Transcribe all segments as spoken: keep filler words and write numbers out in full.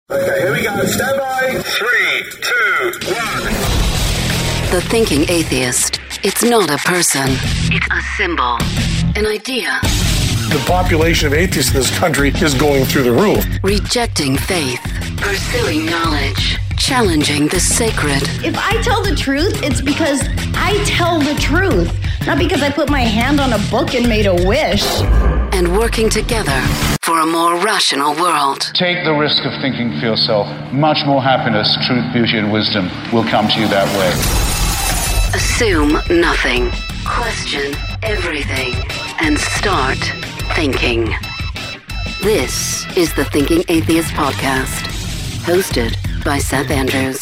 Okay, here we go. Stand by. Three, two, one. The Thinking Atheist. It's not a person. It's a symbol. An idea. The population of atheists in this country is going through the roof. Rejecting faith. Pursuing knowledge. Challenging the sacred. If I tell the truth, it's because I tell the truth. Not because I put my hand on a book and made a wish. And working together for a more rational world. Take the risk of thinking for yourself. Much more happiness, truth, beauty, and wisdom will come to you that way. Assume nothing. Question everything. And start thinking. This is the Thinking Atheist Podcast. Hosted by Seth Andrews.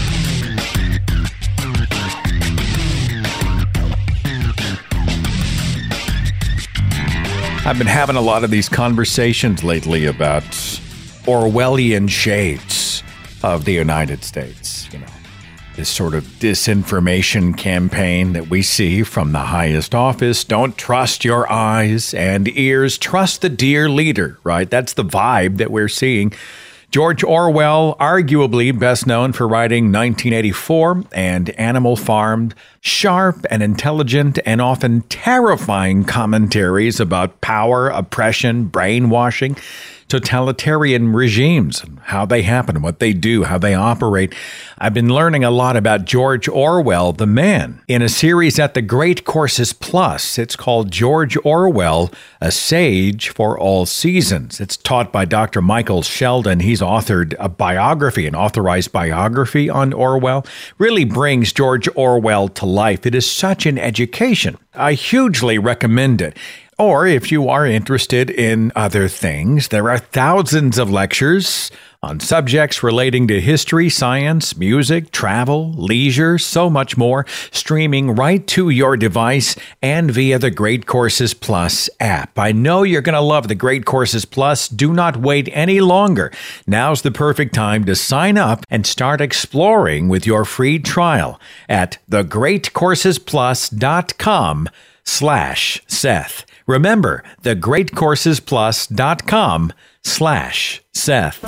I've been having a lot of these conversations lately about Orwellian shades of the United States. You know, this sort of disinformation campaign that we see from the highest office. Don't trust your eyes and ears. Trust the dear leader, right? That's the vibe that we're seeing. George Orwell, arguably best known for writing nineteen eighty-four and Animal Farm, sharp and intelligent and often terrifying commentaries about power, oppression, brainwashing, totalitarian regimes, and how they happen, what they do, how they operate. I've been learning a lot about George Orwell, the man, in a series at the Great Courses Plus. It's called George Orwell, A Sage for All Seasons. It's taught by Doctor Michael Sheldon. He's authored a biography, an authorized biography on Orwell. Really brings George Orwell to life. It is such an education. I hugely recommend it. Or if you are interested in other things, there are thousands of lectures on subjects relating to history, science, music, travel, leisure, so much more, streaming right to your device and via the Great Courses Plus app. I know you're going to love the Great Courses Plus. Do not wait any longer. Now's the perfect time to sign up and start exploring with your free trial at thegreatcoursesplus.com slash Seth. Remember, thegreatcoursesplus.com slash Seth.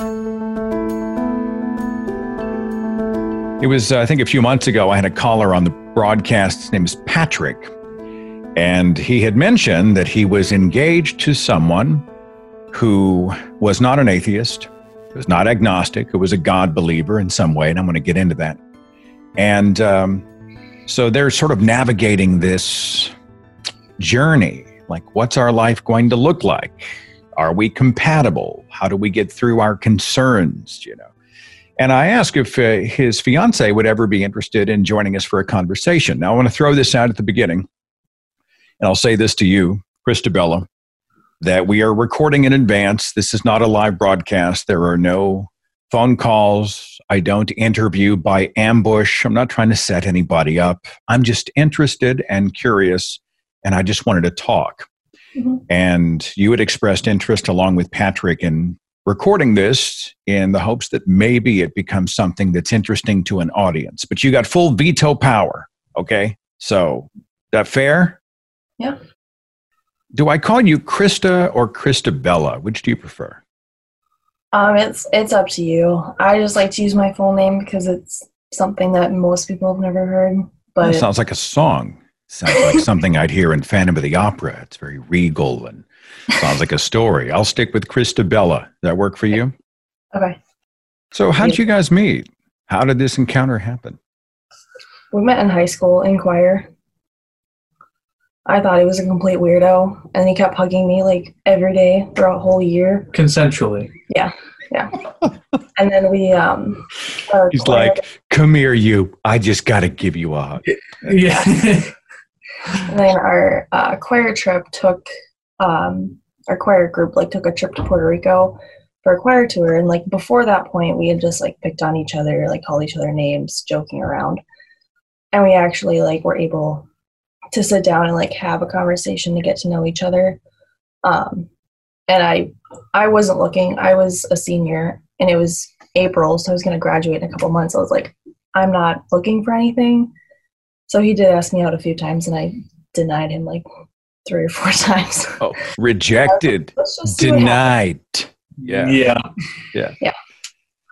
It was, uh, I think, a few months ago, I had a caller on the broadcast. His name is Patrick. And he had mentioned that he was engaged to someone who was not an atheist, was not agnostic, who was a God believer in some way. And I'm going to get into that. And um, so they're sort of navigating this journey. Like, what's our life going to look like? Are we compatible? How do we get through our concerns, you know? And I asked if uh, his fiance would ever be interested in joining us for a conversation. Now, I want to throw this out at the beginning, and I'll say this to you, Christabella, that we are recording in advance. This is not a live broadcast. There are no phone calls. I don't interview by ambush. I'm not trying to set anybody up. I'm just interested and curious, and I just wanted to talk. Mm-hmm. And you had expressed interest along with Patrick in recording this in the hopes that maybe it becomes something that's interesting to an audience. But you got full veto power, okay? So, is that fair? Yeah. Do I call you Krista or Christabella? Which do you prefer? Um, it's it's up to you. I just like to use my full name because it's something that most people have never heard. But it sounds like a song. Sounds like something I'd hear in Phantom of the Opera. It's very regal and sounds like a story. I'll stick with Christabella. Does that work for you? Okay. So how did you guys meet? How did this encounter happen? We met in high school in choir. I thought he was a complete weirdo, and he kept hugging me like every day throughout a whole year. Consensually. Yeah, yeah. And then we, um... He's choir. Like, come here, you. I just got to give you a hug. Yeah. And then our uh, choir trip took, um, our choir group, like, took a trip to Puerto Rico for a choir tour. And, like, before that point, we had just, like, picked on each other, like, called each other names, joking around. And we actually, like, were able to sit down and, like, have a conversation to get to know each other. Um, and I, I wasn't looking. I was a senior, and it was April, so I was going to graduate in a couple months. I was like, I'm not looking for anything. So he did ask me out a few times, and I denied him like three or four times. Oh, rejected, denied. Yeah. Yeah. Yeah. Yeah.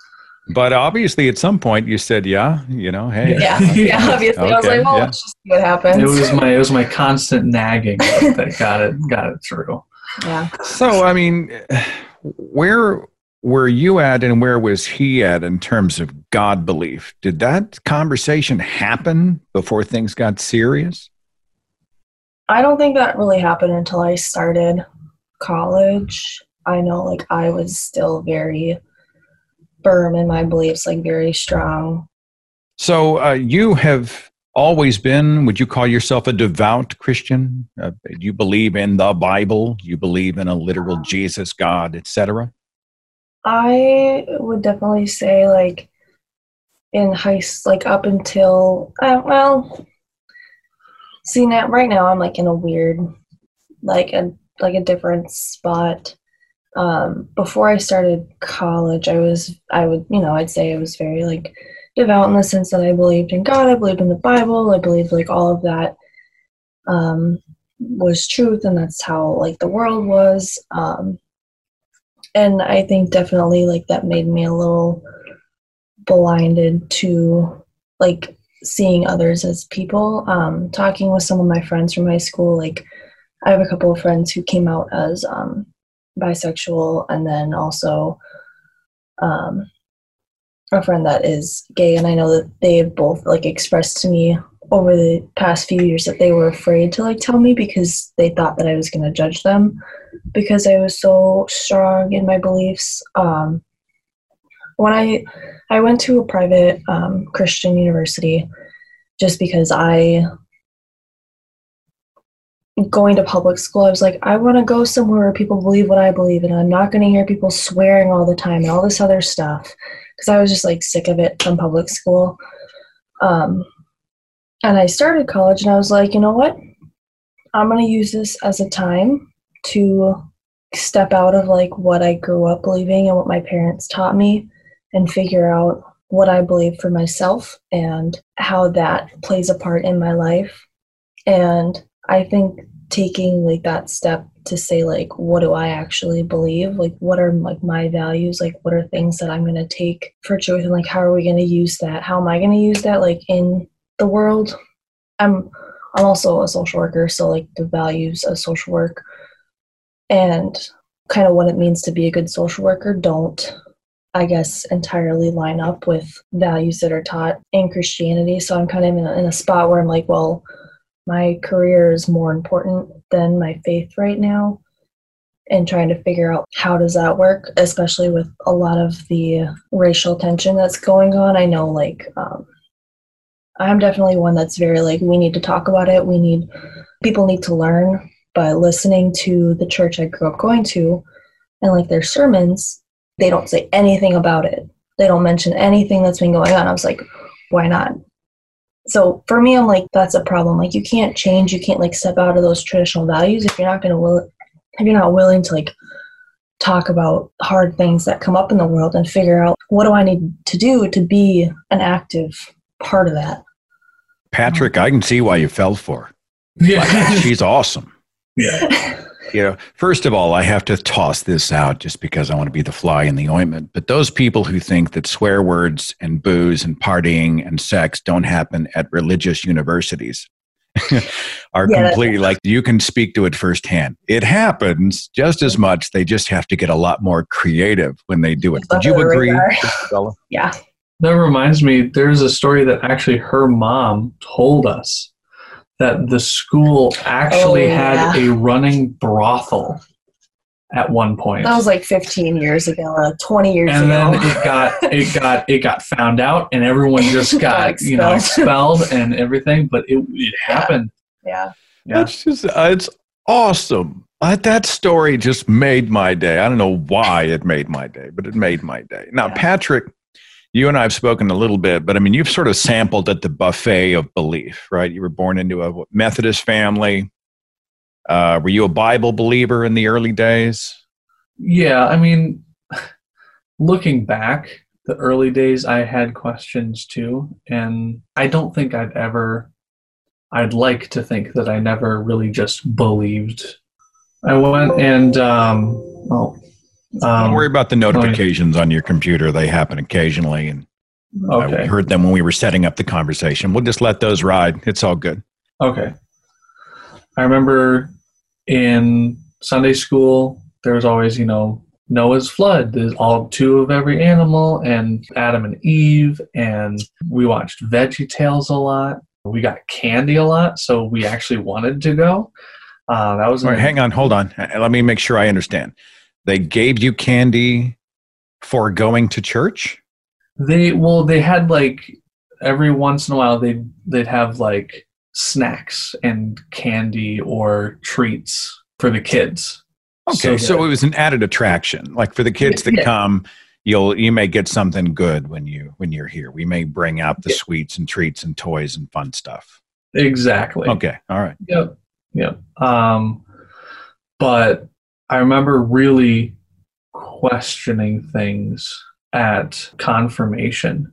But obviously, at some point, you said, "Yeah, you know, hey." Yeah, yeah. Obviously, I was Okay, like, "Well, yeah. let's just see what happens." It was my it was my constant nagging that got it got it through. Yeah. So, I mean, where were you at, and where was he at in terms of God belief? Did that conversation happen before things got serious? I don't think that really happened until I started college. I know, like, I was still very firm in my beliefs, like very strong. So uh, you have always been, would you call yourself a devout Christian? Uh, do you believe in the Bible? You believe in a literal Jesus, God, et cetera? I would definitely say, like, in high s- like up until uh, well, see now right now I'm like in a weird, like a like a different spot. Um, before I started college, I was I would you know I'd say I was very like devout in the sense that I believed in God, I believed in the Bible, I believed like all of that um, was truth, and that's how like the world was. Um, and I think definitely like that made me a little blinded to like seeing others as people. Um, talking with some of my friends from high school, like I have a couple of friends who came out as um, bisexual, and then also um, a friend that is gay, and I know that they have both like expressed to me over the past few years that they were afraid to like tell me because they thought that I was going to judge them because I was so strong in my beliefs. Um, when I I went to a private um, Christian university just because I going to public school, I was like, I want to go somewhere where people believe what I believe, and I'm not going to hear people swearing all the time and all this other stuff, because I was just like sick of it from public school. Um, and I started college, and I was like, you know what? I'm going to use this as a time to step out of like what I grew up believing and what my parents taught me, and figure out what I believe for myself and how that plays a part in my life. And I think taking like that step to say like, what do I actually believe? Like, what are like my values? Like, what are things that I'm going to take for truth? And like, how are we going to use that? How am I going to use that like in the world? I'm, I'm also a social worker. So like the values of social work and kind of what it means to be a good social worker don't, I guess, entirely line up with values that are taught in Christianity. So I'm kind of in a, in a spot where I'm like, well, my career is more important than my faith right now, and trying to figure out how does that work, especially with a lot of the racial tension that's going on. I know like um, I'm definitely one that's very like, we need to talk about it. We need, people need to learn. But listening to the church I grew up going to and like their sermons, they don't say anything about it. They don't mention anything that's been going on. I was like, why not? So for me, I'm like, that's a problem. Like, you can't change. You can't like step out of those traditional values if you're not going to will, if you're not willing to like talk about hard things that come up in the world and figure out what do I need to do to be an active part of that. Patrick, I can see why you fell for her. Yeah. Like, she's awesome. Yeah. You know, first of all, I have to toss this out just because I want to be the fly in the ointment. But those people who think that swear words and booze and partying and sex don't happen at religious universities are Yeah, completely like, you can speak to it firsthand. It happens just as much. They just have to get a lot more creative when they do it. Would you agree, Isabella? Yeah. That reminds me, there's a story that actually her mom told us that the school actually Oh, yeah. had a running brothel at one point. That was like fifteen years ago, uh, twenty years and ago. then it got it got it got found out, and everyone just got, Got you know expelled. expelled and everything. But it it happened. Yeah. Yeah. It's just, uh, it's awesome. Uh, that story just made my day. I don't know why it made my day, but it made my day. Now, Yeah. Patrick, you and I have spoken a little bit, but I mean, you've sort of sampled at the buffet of belief, right? You were born into a Methodist family. Uh, were you a Bible believer in the early days? Yeah, I mean, looking back, the early days, I had questions too, and I don't think I've ever. I'd like to think that I never really just believed. I went and um, well, Um, Don't worry about the notifications on your computer. They happen occasionally, and Okay. I heard them when we were setting up the conversation. We'll just let those ride. It's all good. Okay. I remember in Sunday school, there was always, you know, Noah's flood. There's all two of every animal, and Adam and Eve, and we watched Veggie Tales a lot. We got candy a lot, so we actually wanted to go. Uh, that was All right, hang on, hold on. Let me make sure I understand. They gave you candy for going to church? They well, they had like every once in a while they they'd have like snacks and candy or treats for the kids. Okay, so, so, it was an added attraction. Like for the kids that Yeah. come, you'll you may get something good when you when you're here. We may bring out the Yeah. sweets and treats and toys and fun stuff. Exactly. Okay, all right. Yep. Yep. Um, but I remember really questioning things at confirmation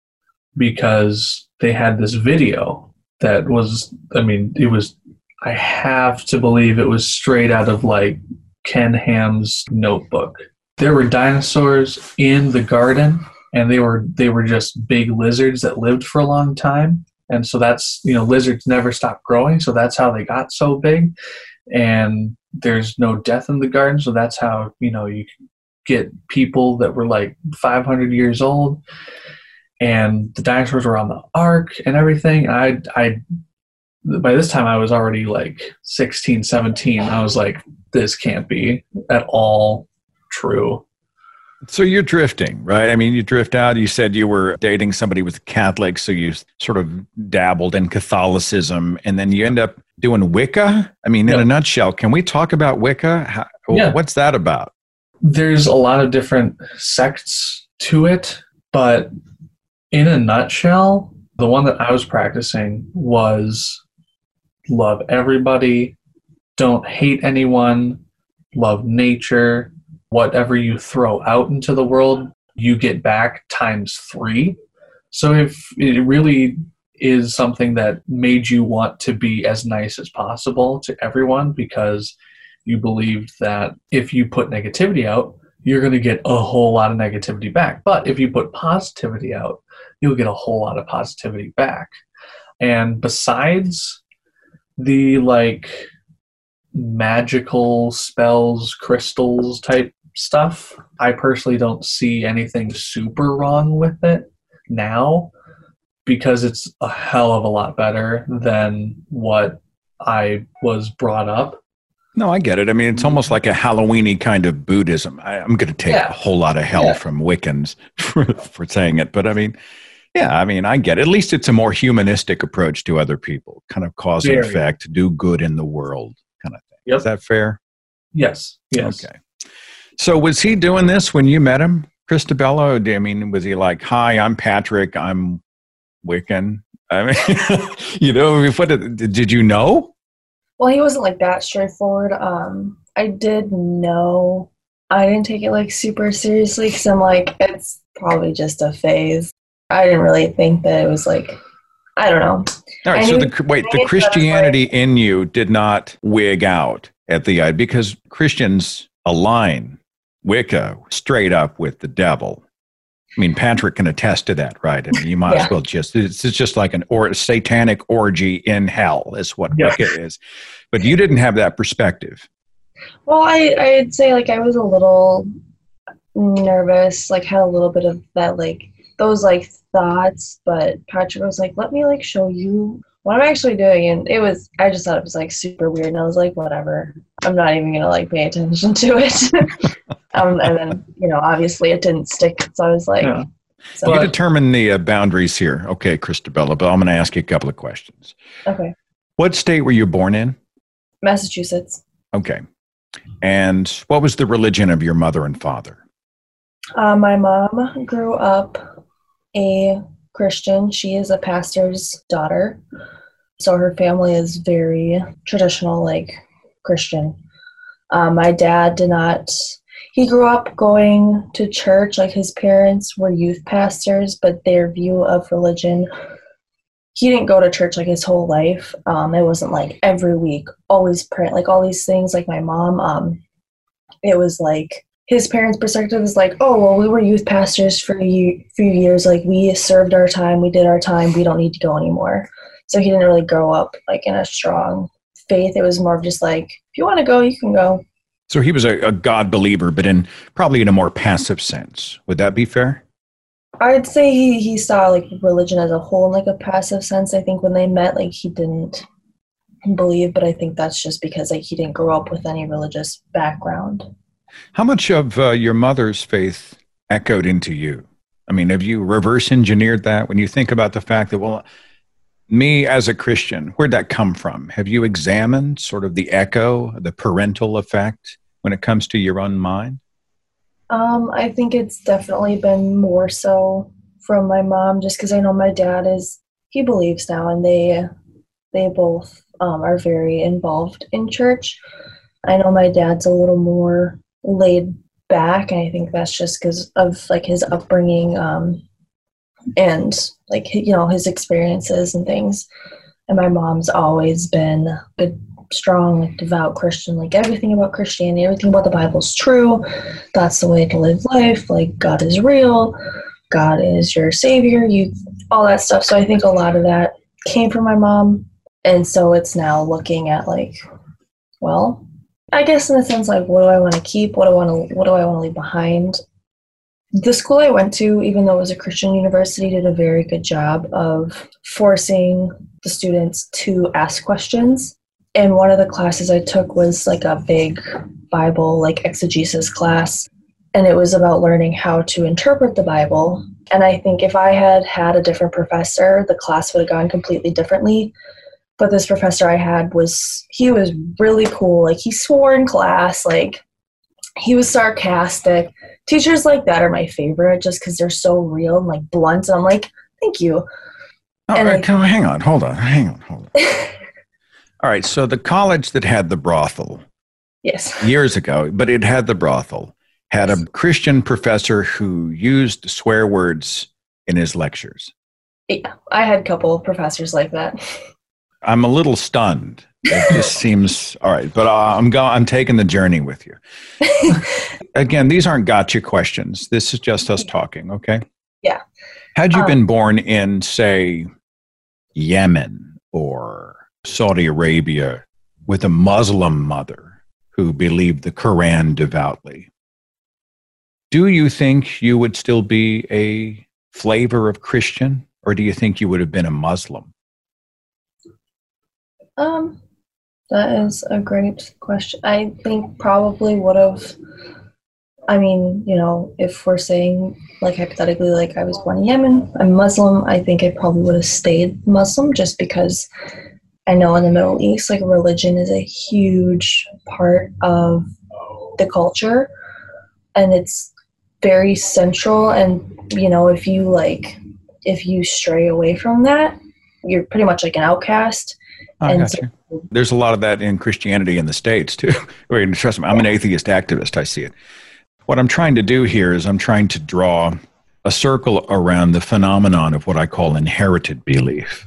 because they had this video that was, I mean, it was, I have to believe it was straight out of like Ken Ham's Notebook. There were dinosaurs in the garden, and they were they were just big lizards that lived for a long time. And so that's, you know, lizards never stop growing, so that's how they got so big. And there's no death in the garden, so that's how, you know, you get people that were like five hundred years old. And the dinosaurs were on the ark and everything. I, I, by this time I was already like sixteen, seventeen. I was like, this can't be at all true. So you're drifting, right? I mean, you drift out. You said you were dating somebody with Catholic, so you sort of dabbled in Catholicism, and then you end up doing Wicca. I mean, in Yep. a nutshell, can we talk about Wicca? How, Yeah. What's that about? There's a lot of different sects to it, but in a nutshell, the one that I was practicing was love everybody, don't hate anyone, love nature. Whatever you throw out into the world, you get back times three. So if it really is something that made you want to be as nice as possible to everyone because you believed that if you put negativity out, you're going to get a whole lot of negativity back. But if you put positivity out, you'll get a whole lot of positivity back. And besides the like magical spells, crystals type stuff, I personally don't see anything super wrong with it now because it's a hell of a lot better than what I was brought up. No, I get it. I mean, it's almost like a Halloween-y kind of Buddhism. I, I'm going to take Yeah. a whole lot of hell Yeah. from Wiccans for, for saying it. But I mean, yeah, I mean, I get it. At least it's a more humanistic approach to other people, kind of cause and Very. effect, do good in the world kind of thing. Yep. Is that fair? Yes. Yes. Okay. So was he doing this when you met him, Christabella? I mean, was he like, hi, I'm Patrick, I'm Wiccan? I mean, you know, what did, did you know? Well, he wasn't like that straightforward. Um, I did know. I didn't take it like super seriously because I'm like, it's probably just a phase. I didn't really think that it was like, I don't know. All right, I so knew- the wait, I the knew that was Christianity in you did not wig out at the eye because Christians align Wicca straight up with the devil. I mean, Patrick can attest to that, right? I mean, you might Yeah. as well just, it's, it's just like an or, satanic orgy in hell is what Yeah. Wicca is. But you didn't have that perspective. Well, I, I'd say like I was a little nervous, like had a little bit of that, like those like thoughts, but Patrick was like, let me like show you what I'm actually doing. And it was, I just thought it was like super weird. And I was like, whatever, I'm not even going to like pay attention to it. um, and then, you know, obviously it didn't stick. So I was like, Yeah. so, You determine the uh, boundaries here. Okay, Christabella, but I'm going to ask you a couple of questions. okay. What state were you born in? Massachusetts. Okay. And what was the religion of your mother and father? Uh, my mom grew up a Christian. She is a pastor's daughter. So her family is very traditional, like Christian. Um, my dad did not, he grew up going to church. Like his parents were youth pastors, but their view of religion, he didn't go to church like his whole life. Um, it wasn't like every week, always pray, like all these things. Like my mom, um, it was like his parents' perspective is like, oh, well, we were youth pastors for a ye- few years. Like, we served our time. We did our time. We don't need to go anymore. So he didn't really grow up, like, in a strong faith. It was more of just like, if you want to go, you can go. So he was a, a God believer, but in probably in a more passive sense. Would that be fair? I'd say he, he saw, like, religion as a whole in, like, a passive sense. I think when they met, like, he didn't believe, but I think that's just because, like, he didn't grow up with any religious background. How much of uh, your mother's faith echoed into you? I mean, have you reverse engineered that when you think about the fact that, well, me as a Christian, where'd that come from? Have you examined sort of the echo, the parental effect when it comes to your own mind? Um, I think it's definitely been more so from my mom, just because I know my dad is, he believes now, and they they both um, are very involved in church. I know my dad's a little more laid back, and I think that's just because of, like, his upbringing um, and, like, you know, his experiences and things. And my mom's always been a good, strong, like, devout Christian. Like, everything about Christianity, everything about the Bible's true. That's the way to live life. Like, God is real. God is your savior. You, all that stuff. So I think a lot of that came from my mom. And so it's now looking at, like, well, I guess in a sense, like, what do I want to keep? What do I want to, what do I want to leave behind? The school I went to, even though it was a Christian university, did a very good job of forcing the students to ask questions. And one of the classes I took was, like, a big Bible, like, exegesis class. And it was about learning how to interpret the Bible. And I think if I had had a different professor, the class would have gone completely differently. But this professor I had was, he was really cool. Like, he swore in class. Like, he was sarcastic. Teachers like that are my favorite just because they're so real and, like, blunt. And I'm like, thank you. Oh, and uh, I, come on, hang on, hold on, hang on, hold on. All right, so the college that had the brothel yes, years ago, but it had the brothel, had a Christian professor who used swear words in his lectures. Yeah, I had a couple of professors like that. I'm a little stunned. It just seems all right, but uh, I'm going. I'm taking the journey with you. Again, these aren't gotcha questions. This is just us talking, okay? Yeah. Had you um, been born in, say, Yemen or Saudi Arabia with a Muslim mother who believed the Quran devoutly, do you think you would still be a flavor of Christian, or do you think you would have been a Muslim? Um, that is a great question. I think probably would have, I mean, you know, if we're saying, like, hypothetically, like, I was born in Yemen, I'm Muslim, I think I probably would have stayed Muslim just because I know in the Middle East, like, religion is a huge part of the culture, and it's very central. And, you know, if you, like, if you stray away from that, you're pretty much like an outcast. I and got you. There's a lot of that in Christianity in the States, too. Wait, trust me, I'm an atheist activist. I see it. What I'm trying to do here is I'm trying to draw a circle around the phenomenon of what I call inherited belief.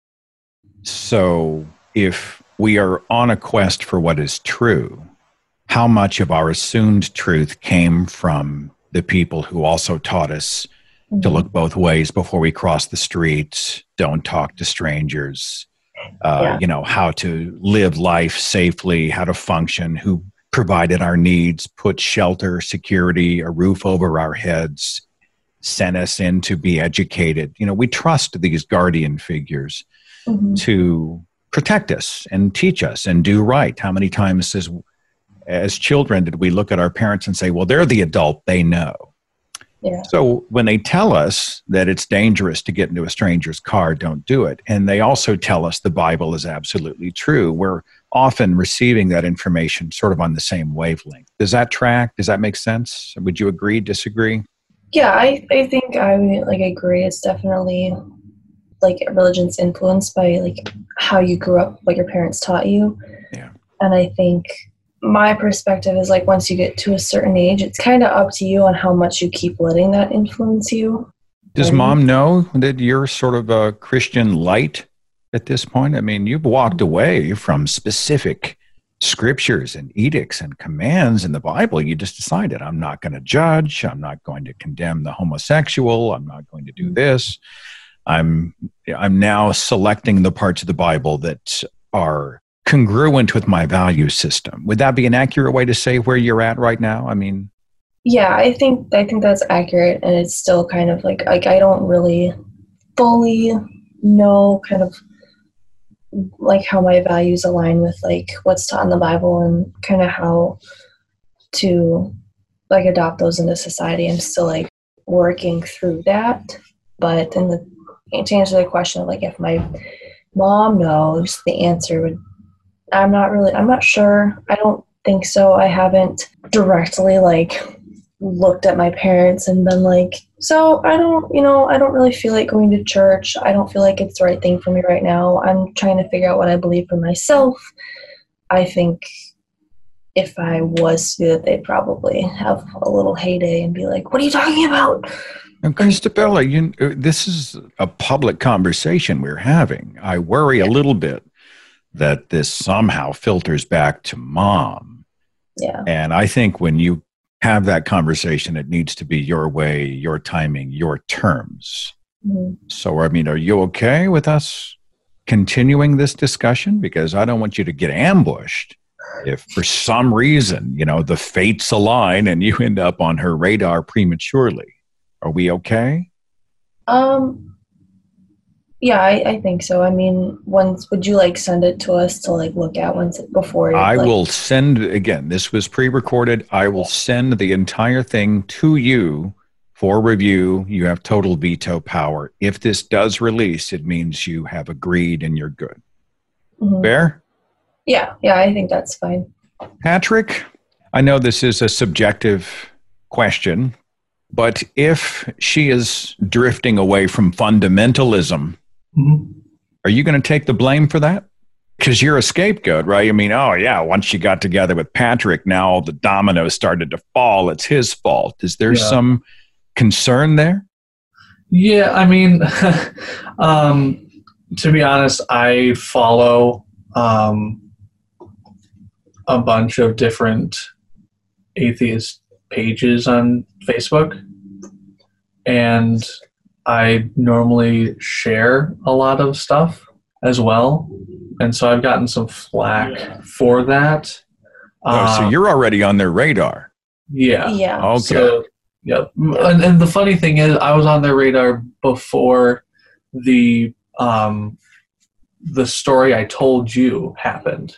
So if we are on a quest for what is true, how much of our assumed truth came from the people who also taught us mm-hmm. to look both ways before we cross the streets, don't talk to strangers, uh, yeah. you know, how to live life safely, how to function, who provided our needs, put shelter, security, a roof over our heads, sent us in to be educated. You know, we trust these guardian figures mm-hmm. to protect us and teach us and do right. How many times as, as children did we look at our parents and say, well, they're the adult, they know. Yeah. So when they tell us that it's dangerous to get into a stranger's car, don't do it. And they also tell us the Bible is absolutely true. We're often receiving that information sort of on the same wavelength. Does that track? Does that make sense? Would you agree, disagree? Yeah, I, I think I like agree. It's definitely like religion's influenced by like how you grew up, what your parents taught you. Yeah. And I think my perspective is like once you get to a certain age, it's kind of up to you on how much you keep letting that influence you. Does and, mom know that you're sort of a Christian light at this point? I mean, you've walked away from specific scriptures and edicts and commands in the Bible, you just decided, I'm not going to judge. I'm not going to condemn the homosexual. I'm not going to do this. I'm I'm now selecting the parts of the Bible that are congruent with my value system. Would that be an accurate way to say where you're at right now? I mean, yeah, I think I think that's accurate, and it's still kind of like like I don't really fully know kind of like how my values align with like what's taught in the Bible and kind of how to like adopt those into society. I'm still like working through that, but in the to answer the question of like if my mom knows, the answer would I'm not really I'm not sure. I don't think so. I haven't directly like looked at my parents and been like, so I don't, you know, I don't really feel like going to church. I don't feel like it's the right thing for me right now. I'm trying to figure out what I believe for myself. I think if I was to do that, they'd probably have a little heyday and be like, what are you talking about? And Christabella, you, this is a public conversation we're having. I worry yeah. a little bit that this somehow filters back to mom. Yeah. And I think when you have that conversation, it needs to be your way, your timing, your terms. Mm-hmm. So, I mean, are you okay with us continuing this discussion? Because I don't want you to get ambushed if for some reason, you know, the fates align and you end up on her radar prematurely. Are we okay? Um, yeah, I, I think so. I mean, once, would you like send it to us to like look at once before? I like, will send, again, this was pre-recorded. I will send the entire thing to you for review. You have total veto power. If this does release, it means you have agreed and you're good. Mm-hmm. Fair? Yeah, yeah, I think that's fine. Patrick, I know this is a subjective question, but if she is drifting away from fundamentalism, mm-hmm. are you going to take the blame for that? Because you're a scapegoat, right? I mean, oh, yeah, once she got together with Patrick, now all the dominoes started to fall. It's his fault. Is there yeah. some concern there? Yeah, I mean, um, to be honest, I follow um, a bunch of different atheist pages on Facebook, and I normally share a lot of stuff as well, and so I've gotten some flack for that. Oh, um, so you're already on their radar. Yeah. Yeah. Okay. So, yeah, and, and the funny thing is, I was on their radar before the um, the story I told you happened.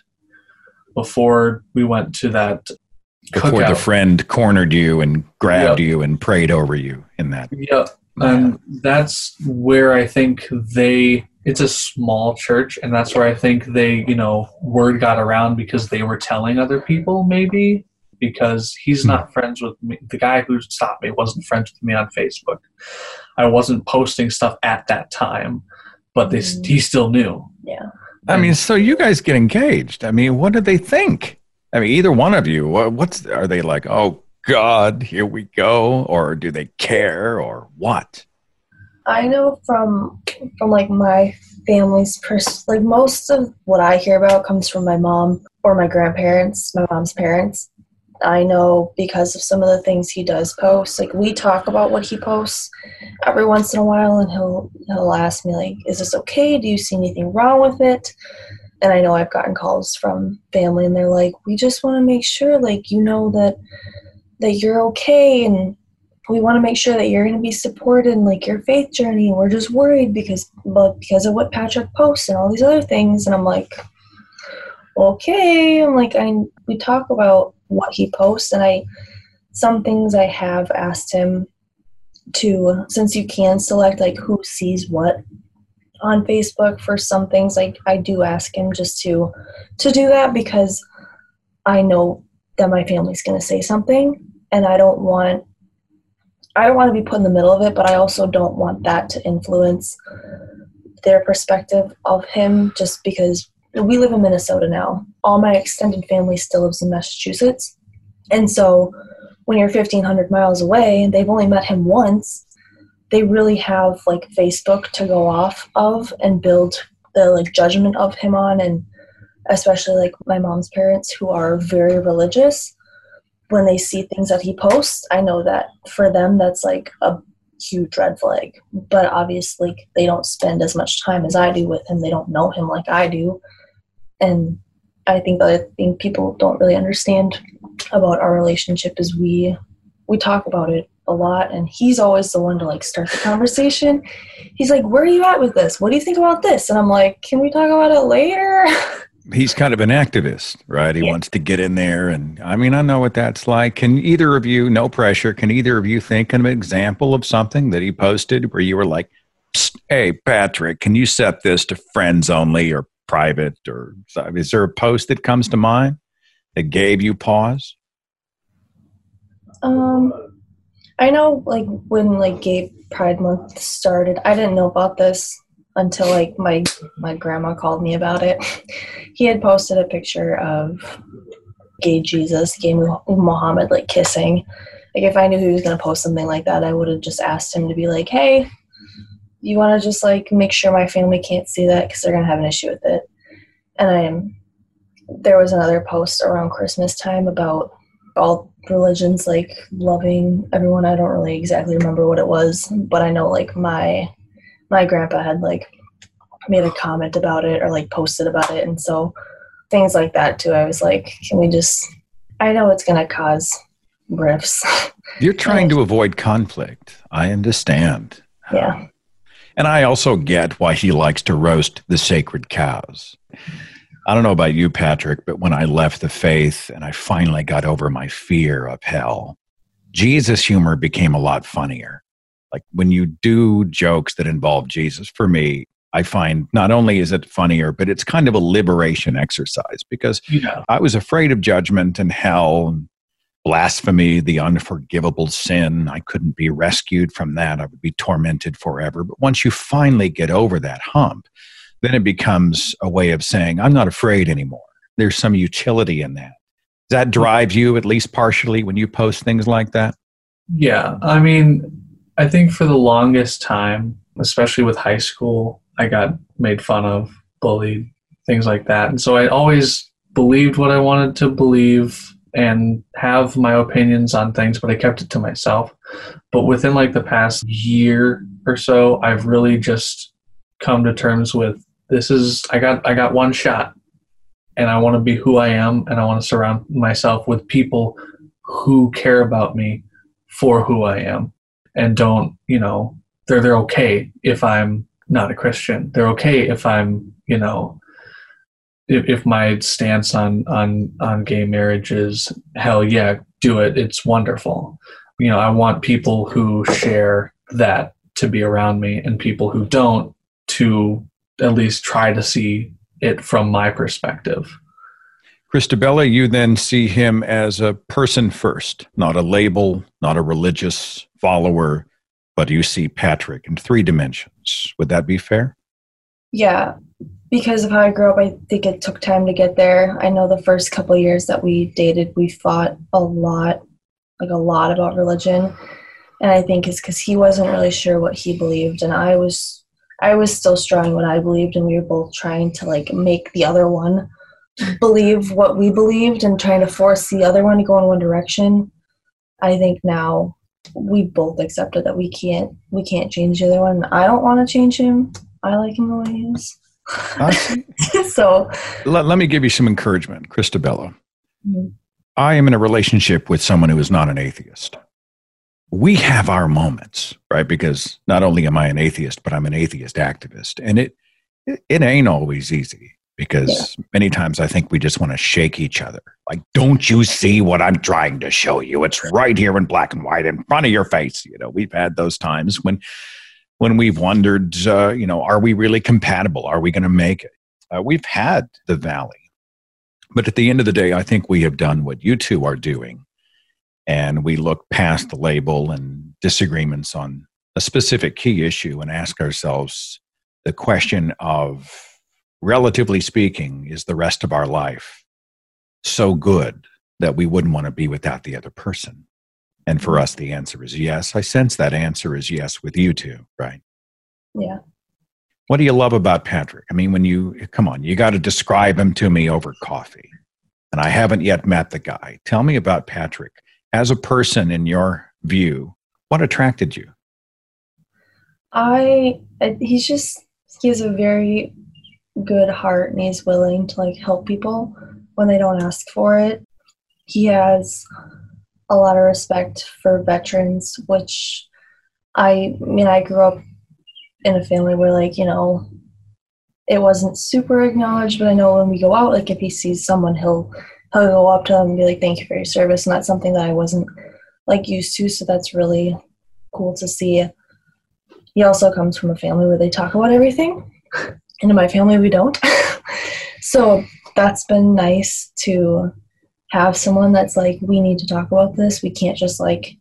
Before we went to that. Before cookout. The friend cornered you and grabbed yep. you and prayed over you in that. Yep. And that's where I think they, it's a small church, and that's where I think they, you know, word got around because they were telling other people maybe, because he's not hmm. friends with me. The guy who stopped me wasn't friends with me on Facebook. I wasn't posting stuff at that time, but they, mm. he still knew. Yeah. I mean, so you guys get engaged. I mean, what did they think? I mean, either one of you, what's, are they like, oh, God, here we go? Or do they care or what? I know from, from like my family's, pers- like most of what I hear about comes from my mom or my grandparents, my mom's parents. I know because of some of the things he does post. Like, we talk about what he posts every once in a while, and he'll he'll ask me, like, is this okay? Do you see anything wrong with it? And I know I've gotten calls from family, and they're like, we just want to make sure, like, you know that that you're okay, and we want to make sure that you're going to be supported in, like, your faith journey, and we're just worried because, but because of what Patrick posts and all these other things. And I'm like, okay. I'm like, I we talk about what he posts, and I some things I have asked him to, since you can select like who sees what on Facebook, for some things like I do ask him just to to do that, because I know that my family's going to say something, and I don't want I don't want to be put in the middle of it, but I also don't want that to influence their perspective of him, just because we live in Minnesota now. All my extended family still lives in Massachusetts. And so when you're fifteen hundred miles away and they've only met him once, they really have like Facebook to go off of and build the like judgment of him on. And especially like my mom's parents who are very religious, when they see things that he posts, I know that for them that's like a huge red flag. But obviously they don't spend as much time as I do with him. They don't know him like I do. And I think the other thing people don't really understand about our relationship is we we talk about it a lot, and he's always the one to like start the conversation. He's like, where are you at with this? What do you think about this? And I'm like, can we talk about it later? He's kind of an activist, right? He yeah. wants to get in there. And I mean, I know what that's like. Can either of you, no pressure, can either of you think of an example of something that he posted where you were like, hey, Patrick, can you set this to friends only or private? Or is there a post that comes to mind that gave you pause? Um, I know like when like Gay Pride Month started, I didn't know about this until like my my grandma called me about it. He had posted a picture of gay Jesus, gay Muhammad like kissing. Like if I knew he was going to post something like that, I would have just asked him to be like, hey, you want to just like make sure my family can't see that because they're going to have an issue with it. And I am there was another post around Christmas time about all religions like loving everyone. I don't really exactly remember what it was, but I know like my my grandpa had like made a comment about it or like posted about it. And so things like that too. I was like, can we just, I know it's going to cause rifts. You're trying to avoid conflict. I understand. Yeah. Um, and I also get why he likes to roast the sacred cows. I don't know about you, Patrick, but when I left the faith and I finally got over my fear of hell, Jesus humor became a lot funnier. Like when you do jokes that involve Jesus, for me, I find not only is it funnier, but it's kind of a liberation exercise because yeah. I was afraid of judgment and hell and blasphemy, the unforgivable sin. I couldn't be rescued from that. I would be tormented forever. But once you finally get over that hump, then it becomes a way of saying, I'm not afraid anymore. There's some utility in that. Does that drive you at least partially when you post things like that? Yeah. I mean, I think for the longest time, especially with high school, I got made fun of, bullied, things like that. And so I always believed what I wanted to believe and have my opinions on things, but I kept it to myself. But within like the past year or so, I've really just come to terms with this is, I got, I got one shot and I want to be who I am. And I want to surround myself with people who care about me for who I am and don't, you know, they're, they're okay if I'm not a Christian. They're okay if I'm, you know, if, if my stance on, on, on gay marriage is hell yeah, do it. It's wonderful. You know, I want people who share that to be around me and people who don't to at least try to see it from my perspective. Christabella, you then see him as a person first, not a label, not a religious follower, but you see Patrick in three dimensions. Would that be fair? Yeah, because of how I grew up, I think it took time to get there. I know the first couple of years that we dated, we fought a lot, like a lot about religion. And I think it's because he wasn't really sure what he believed. And I was, I was still strong in what I believed. And we were both trying to like make the other one believe what we believed and trying to force the other one to go in one direction. I think now we both accepted that we can't we can't change the other one. I don't want to change him. I like him the way he is. Uh, so let, let me give you some encouragement, Christabella. Mm-hmm. I am in a relationship with someone who is not an atheist. We have our moments, right? Because not only am I an atheist, but I'm an atheist activist. And it it, it ain't always easy. Because yeah. many times I think we just want to shake each other. Like, don't you see what I'm trying to show you? It's right here in black and white in front of your face. You know, we've had those times when when we've wondered, uh, you know, are we really compatible? Are we going to make it? Uh, we've had the valley. But at the end of the day, I think we have done what you two are doing. And we look past the label and disagreements on a specific key issue and ask ourselves the question of, relatively speaking, is the rest of our life so good that we wouldn't want to be without the other person? And for us, the answer is yes. I sense that answer is yes with you two, right? Yeah. What do you love about Patrick? I mean, when you, come on, you got to describe him to me over coffee. And I haven't yet met the guy. Tell me about Patrick. As a person, in your view, what attracted you? I, I he's just, he has a very good heart, and he's willing to like help people when they don't ask for it. He has a lot of respect for veterans, which I, I mean, I grew up in a family where, like, you know, it wasn't super acknowledged, but I know when we go out, like, if he sees someone, he'll he'll go up to them and be like, thank you for your service, and that's something that I wasn't, like, used to, so that's really cool to see. He also comes from a family where they talk about everything, and in my family, we don't. So that's been nice to have someone that's like, we need to talk about this. We can't just, like,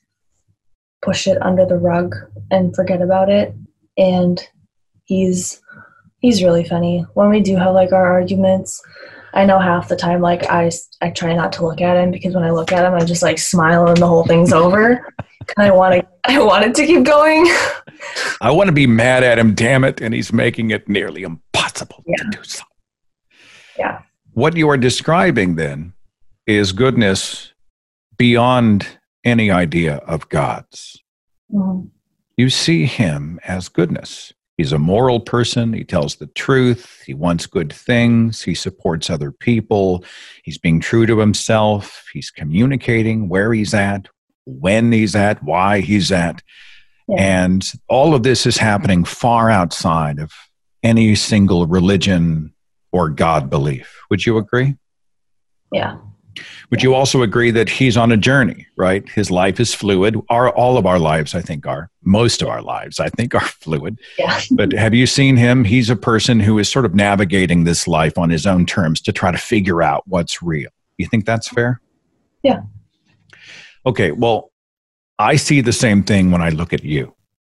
push it under the rug and forget about it. And he's he's really funny. When we do have, like, our arguments, I know half the time, like, I, I try not to look at him, because when I look at him, I just, like, smile and the whole thing's over. I want to I want it to keep going. I want to be mad at him, damn it, and he's making it nearly impossible yeah. to do so. Yeah. What you are describing, then, is goodness beyond any idea of God's. Mm-hmm. You see him as goodness. He's a moral person. He tells the truth. He wants good things. He supports other people. He's being true to himself. He's communicating where he's at, when he's at, why he's at. Yeah. And all of this is happening far outside of any single religion or God belief. Would you agree? Yeah. Would you also agree that he's on a journey, right? His life is fluid. Our, all of our lives, I think, are. Most of our lives, I think, are fluid. Yeah. But have you seen him? He's a person who is sort of navigating this life on his own terms to try to figure out what's real. You think that's fair? Yeah. Okay, well, I see the same thing when I look at you.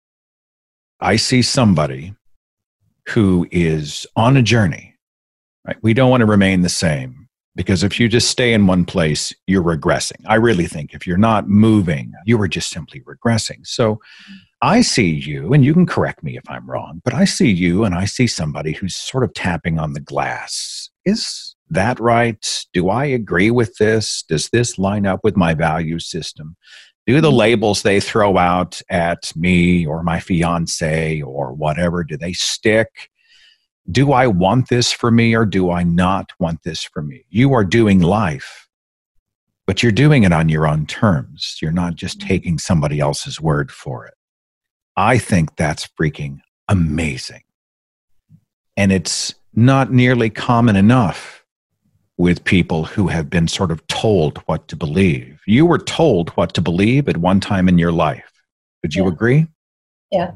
I see somebody who is on a journey, right? We don't want to remain the same. Because if you just stay in one place, you're regressing. I really think if you're not moving, you are just simply regressing. So I see you, and you can correct me if I'm wrong, but I see you and I see somebody who's sort of tapping on the glass. Is that right? Do I agree with this? Does this line up with my value system? Do the labels they throw out at me or my fiance or whatever, do they stick? Do I want this for me or do I not want this for me? You are doing life, but you're doing it on your own terms. You're not just taking somebody else's word for it. I think that's freaking amazing. And it's not nearly common enough with people who have been sort of told what to believe. You were told what to believe at one time in your life. Would you Yeah. agree? Yeah.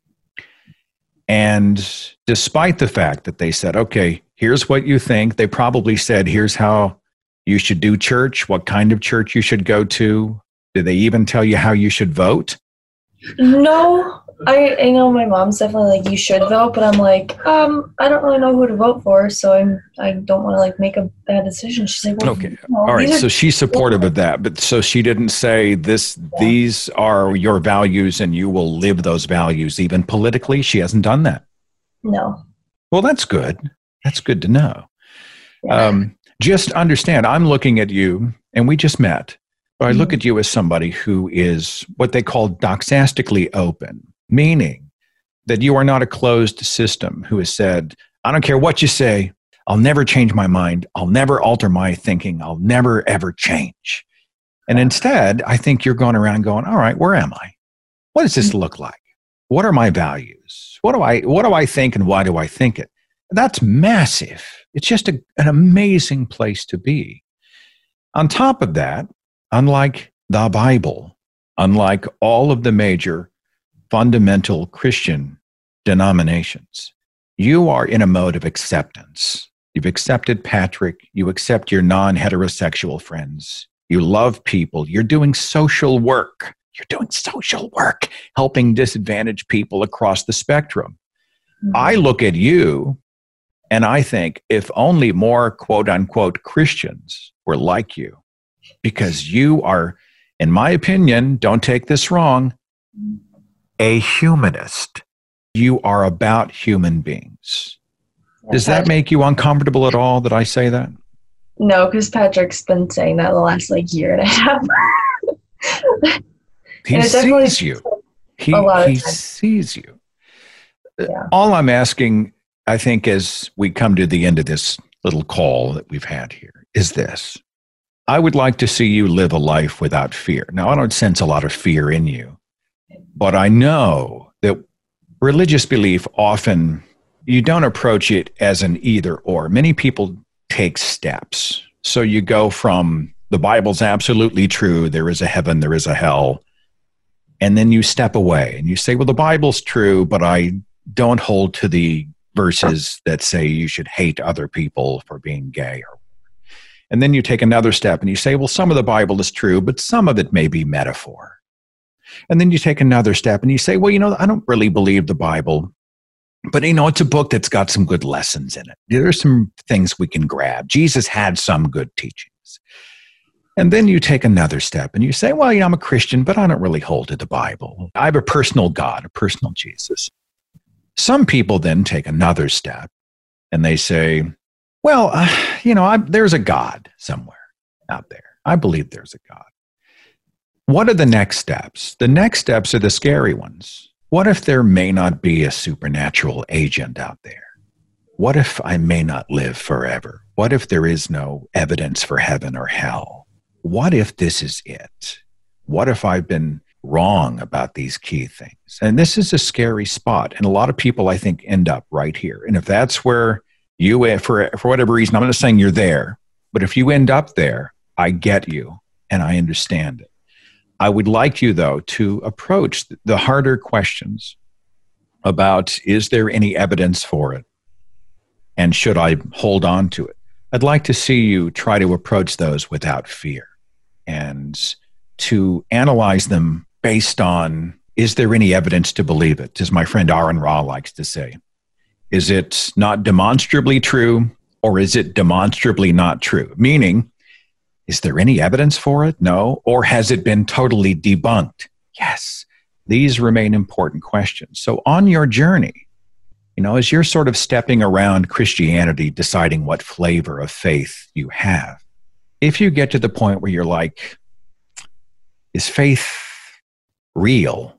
And despite the fact that they said, okay, here's what you think, they probably said, here's how you should do church, what kind of church you should go to. Did they even tell you how you should vote? No, I, I know my mom's definitely like, you should vote, but I'm like, um, I don't really know who to vote for, so I'm, I don't want to like make a bad decision. She's like, well, Okay. you know, All right. these are- So she's supportive of that. But so she didn't say this, Yeah. these are your values and you will live those values even politically. She hasn't done that. No. Well, that's good. That's good to know. Yeah. Um, just understand, I'm looking at you and we just met, but I look Mhm. at you as somebody who is what they call doxastically open, meaning that you are not a closed system who has said, I don't care what you say. I'll never change my mind. I'll never alter my thinking. I'll never, ever change. And instead, I think you're going around going, all right, where am I? What does this look like? What are my values? What do I, what do I think and why do I think it? That's massive. It's just a, an amazing place to be. On top of that, unlike the Bible, unlike all of the major fundamental Christian denominations, you are in a mode of acceptance. You've accepted Patrick. You accept your non-heterosexual friends. You love people. You're doing social work. You're doing social work, helping disadvantaged people across the spectrum. Mm-hmm. I look at you and I think if only more quote unquote Christians were like you, because you are, in my opinion, don't take this wrong, a humanist. You are about human beings. Yeah, Does that Patrick- make you uncomfortable at all that I say that? No, because Patrick's been saying that the last like year and a half. He And it definitely sees you. He, a lot of he time. sees you. Yeah. All I'm asking, I think, as we come to the end of this little call that we've had here, is this. I would like to see you live a life without fear. Now, I don't sense a lot of fear in you, but I know that religious belief often, you don't approach it as an either or. Many people take steps. So you go from the Bible's absolutely true, there is a heaven, there is a hell, and then you step away and you say, well, the Bible's true, but I don't hold to the verses that say you should hate other people for being gay. Or, and then you take another step and you say, well, some of the Bible is true, but some of it may be metaphor. And then you take another step and you say, well, you know, I don't really believe the Bible, but, you know, it's a book that's got some good lessons in it. There's some things we can grab. Jesus had some good teachings. And then you take another step and you say, well, you know, I'm a Christian, but I don't really hold to the Bible. I have a personal God, a personal Jesus. Some people then take another step and they say, well, uh, you know, I, there's a God somewhere out there. I believe there's a God. What are the next steps? The next steps are the scary ones. What if there may not be a supernatural agent out there? What if I may not live forever? What if there is no evidence for heaven or hell? What if this is it? What if I've been wrong about these key things? And this is a scary spot. And a lot of people, I think, end up right here. And if that's where you, for, for whatever reason, I'm not saying you're there, but if you end up there, I get you and I understand it. I would like you, though, to approach the harder questions about, is there any evidence for it? And should I hold on to it? I'd like to see you try to approach those without fear and to analyze them based on, is there any evidence to believe it? As my friend Aaron Ra likes to say, is it not demonstrably true or is it demonstrably not true? Meaning, is there any evidence for it? No. Or has it been totally debunked? Yes. These remain important questions. So on your journey, you know, as you're sort of stepping around Christianity, deciding what flavor of faith you have, if you get to the point where you're like, is faith real?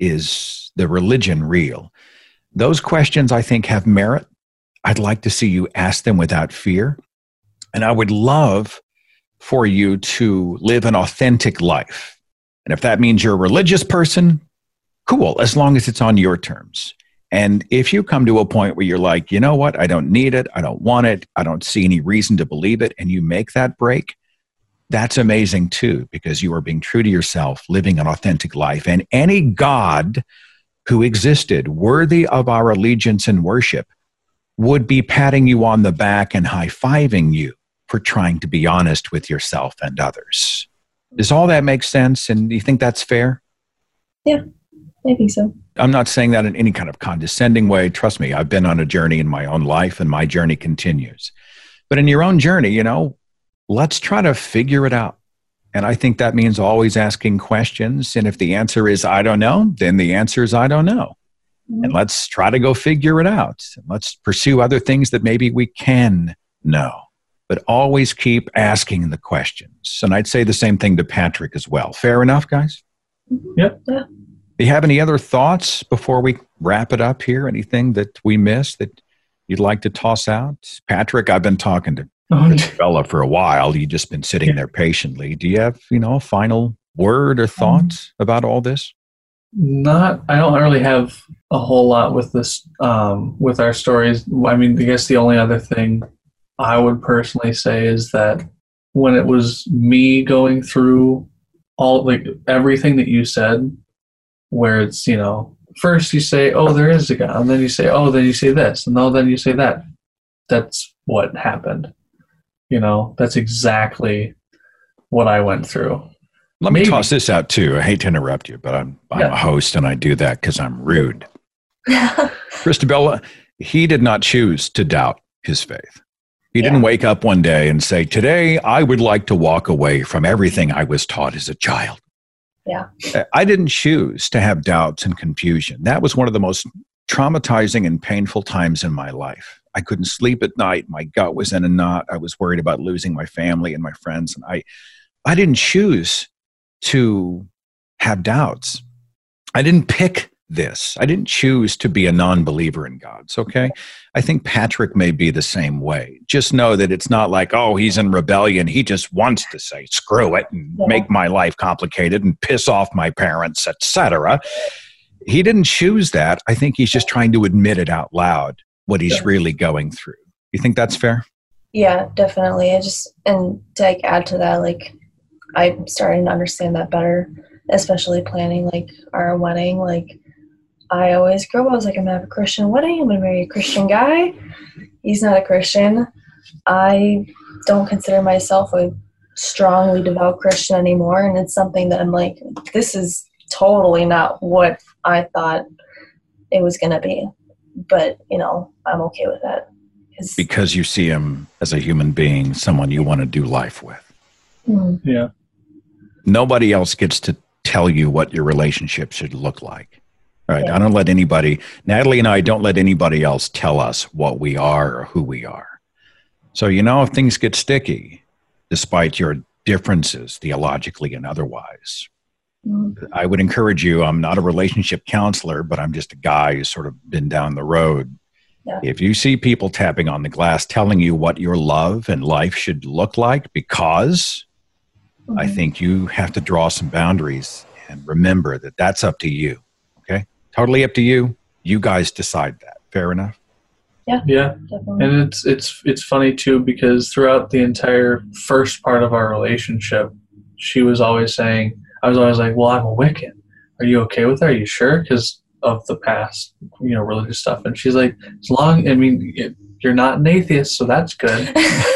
Is the religion real? Those questions, I think, have merit. I'd like to see you ask them without fear. And I would love for you to live an authentic life. And if that means you're a religious person, cool, as long as it's on your terms. And if you come to a point where you're like, you know what, I don't need it, I don't want it, I don't see any reason to believe it, and you make that break, that's amazing too, because you are being true to yourself, living an authentic life. And any God who existed worthy of our allegiance and worship would be patting you on the back and high-fiving you for trying to be honest with yourself and others. Does all that make sense? And do you think that's fair? Yeah, I think so. I'm not saying that in any kind of condescending way. Trust me, I've been on a journey in my own life and my journey continues. But in your own journey, you know, let's try to figure it out. And I think that means always asking questions. And if the answer is, I don't know, then the answer is, I don't know. Mm-hmm. And let's try to go figure it out. Let's pursue other things that maybe we can know. But always keep asking the questions. And I'd say the same thing to Patrick as well. Fair enough, guys? Yep. Yeah. Do you have any other thoughts before we wrap it up here? Anything that we missed that you'd like to toss out? Patrick, I've been talking to this fella for a while. You've just been sitting yeah. there patiently. Do you have, you know, a final word or thoughts um, about all this? Not, I don't really have a whole lot with this, um, with our stories. I mean, I guess the only other thing I would personally say is that when it was me going through all, like everything that you said, where it's, you know, first you say, oh, there is a God, and then you say, oh, then you say this, and oh, then you say that. That's what happened. You know, that's exactly what I went through. Let Maybe. me toss this out too. I hate to interrupt you, but I'm, I'm yeah. a host and I do that because I'm rude. Christabella, he did not choose to doubt his faith. He yeah. didn't wake up one day and say, today I would like to walk away from everything I was taught as a child. Yeah. I didn't choose to have doubts and confusion. That was one of the most traumatizing and painful times in my life. I couldn't sleep at night. My gut was in a knot. I was worried about losing my family and my friends. And I, I didn't choose to have doubts. I didn't pick this. I didn't choose to be a non-believer in God's, okay? I think Patrick may be the same way. Just know that it's not like, oh, he's in rebellion. He just wants to say, screw it, and yeah. make my life complicated and piss off my parents, et cetera. He didn't choose that. I think he's just trying to admit it out loud, what he's yeah. really going through. You think that's fair? Yeah, definitely. I just, and to like add to that, like, I'm starting to understand that better, especially planning like our wedding. Like, I always grew up, I was like, I'm gonna have a Christian wedding, I'm gonna marry a Christian guy. He's not a Christian. I don't consider myself a strongly devout Christian anymore, and it's something that I'm like, this is totally not what I thought it was gonna be. But, you know, I'm okay with that. Because you see him as a human being, someone you want to do life with. Mm-hmm. Yeah. Nobody else gets to tell you what your relationship should look like. Right? Yeah. I don't let anybody, Natalie and I don't let anybody else tell us what we are or who we are. So, you know, if things get sticky, despite your differences theologically and otherwise, mm-hmm. I would encourage you, I'm not a relationship counselor, but I'm just a guy who's sort of been down the road. Yeah. If you see people tapping on the glass telling you what your love and life should look like, because mm-hmm. I think you have to draw some boundaries and remember that that's up to you. Okay? Totally up to you. You guys decide that. Fair enough? Yeah. Yeah. Definitely. And it's it's it's funny too, because throughout the entire first part of our relationship, she was always saying, I was always like, well, I'm a Wiccan. Are you okay with that? Are you sure? Because of the past, you know, religious stuff. And she's like, as long, I mean, it, you're not an atheist, so that's good.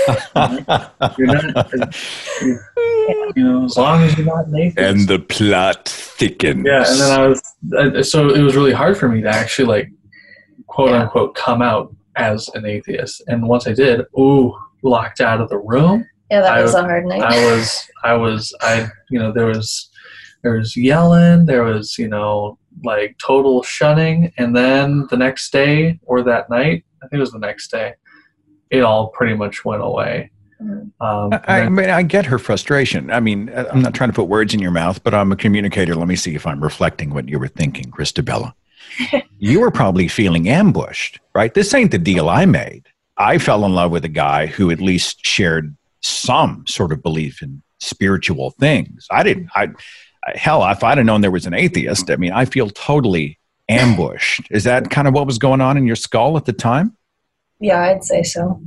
You're not, you, you know, as long as you're not an atheist. And the plot thickens. Yeah, and then I was, I, so it was really hard for me to actually, like, quote yeah. unquote, come out as an atheist. And once I did, ooh, locked out of the room. Yeah, that I, was a hard night. I was, I was, I, you know, there was, there was yelling, there was, you know, like total shunning, and then the next day or that night, I think it was the next day, it all pretty much went away. Mm-hmm. Um, I, I then, mean, I get her frustration. I mean, I'm not trying to put words in your mouth, but I'm a communicator. Let me see if I'm reflecting what you were thinking, Christabella. You were probably feeling ambushed, right? This ain't the deal I made. I fell in love with a guy who at least shared some sort of belief in spiritual things. I didn't, I, hell, if I'd have known there was an atheist, I mean, I feel totally ambushed. Is that kind of what was going on in your skull at the time? Yeah, I'd say so.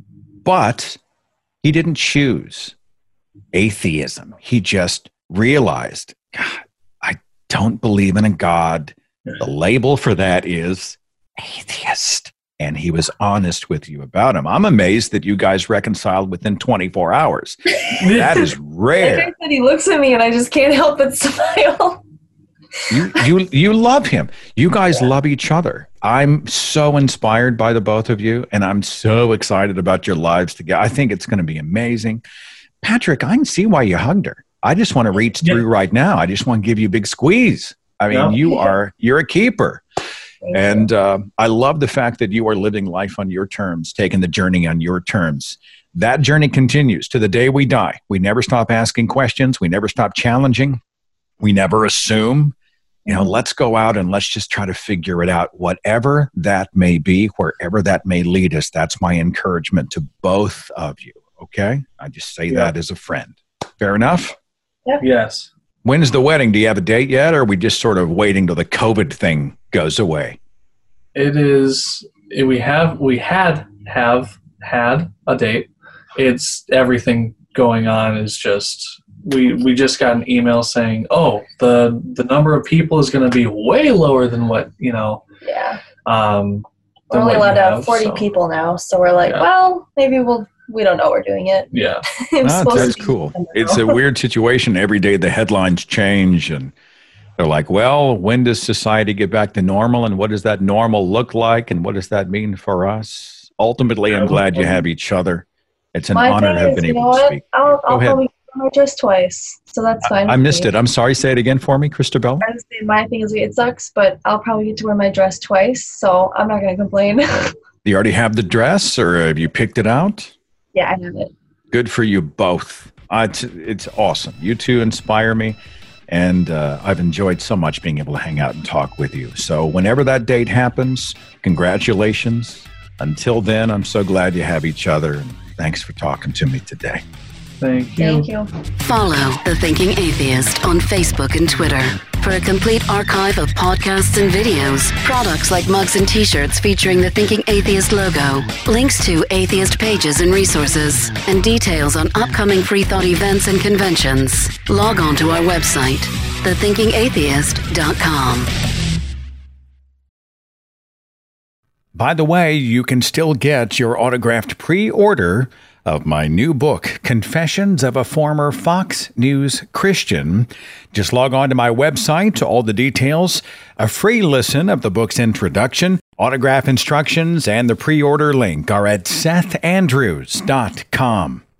But he didn't choose atheism. He just realized, God, I don't believe in a God. The label for that is atheist. And he was honest with you about him. I'm amazed that you guys reconciled within twenty-four hours. That is rare. Like I said, he looks at me and I just can't help but smile. You you you love him. You guys yeah. love each other. I'm so inspired by the both of you, and I'm so excited about your lives together. I think it's going to be amazing. Patrick, I can see why you hugged her. I just want to reach through yeah. right now. I just want to give you a big squeeze. I mean, yeah. you are you're a keeper. And uh, I love the fact that you are living life on your terms, taking the journey on your terms. That journey continues to the day we die. We never stop asking questions. We never stop challenging. We never assume. You know, let's go out and let's just try to figure it out. Whatever that may be, wherever that may lead us, that's my encouragement to both of you. Okay? I just say yeah. that as a friend. Fair enough? Yeah. Yes. When's the wedding? Do you have a date yet, or are we just sort of waiting till the COVID thing goes away? It is, we have, we had, have had a date. It's everything going on is just, we, we just got an email saying, oh, the, the number of people is going to be way lower than what, you know. Yeah. Um, we're only allowed to have forty so. people now. So we're like, yeah. well, maybe we'll, we don't know we're doing it. Yeah. No, that's cool. It's a weird situation. Every day the headlines change and they're like, well, when does society get back to normal, and what does that normal look like, and what does that mean for us? Ultimately, I'm glad you have each other. It's an My honor to have is, been you able know to what? speak. I'll, Go I'll ahead. probably my dress twice, so that's fine. I, I missed me. it. I'm sorry. Say it again for me, Christabel. I was saying my thing is it sucks, but I'll probably get to wear my dress twice, so I'm not going to complain. You already have the dress, or have you picked it out? Yeah, I have it. Good for you both. Uh, it's, it's awesome. You two inspire me, and uh, I've enjoyed so much being able to hang out and talk with you. So whenever that date happens, congratulations. Until then, I'm so glad you have each other, and thanks for talking to me today. Thank you. Thank you. Follow The Thinking Atheist on Facebook and Twitter for a complete archive of podcasts and videos, products like mugs and t-shirts featuring the Thinking Atheist logo, links to atheist pages and resources, and details on upcoming free thought events and conventions. Log on to our website, the thinking atheist dot com. By the way, you can still get your autographed pre-order of my new book, Confessions of a Former Fox News Christian. Just log on to my website, all the details, a free listen of the book's introduction, autograph instructions, and the pre-order link are at seth andrews dot com.